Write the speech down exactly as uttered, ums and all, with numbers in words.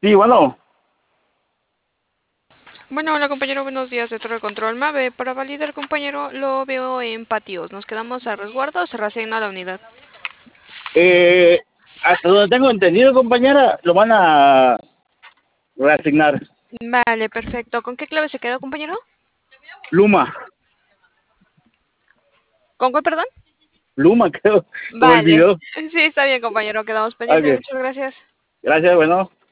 Sí, bueno. Bueno, hola compañero, buenos días de Torre Control Mave. Para validar, compañero, lo veo en patios. ¿Nos quedamos a resguardo o se reasigna la unidad? Eh, hasta donde tengo entendido, compañera, lo van a reasignar. Vale, perfecto. ¿Con qué clave se quedó, compañero? Luma. ¿Con cuál, perdón? Luma, creo. Se me Vale. olvidó. Sí, está bien, compañero. Quedamos pendientes. Ok. Muchas gracias. Gracias, bueno.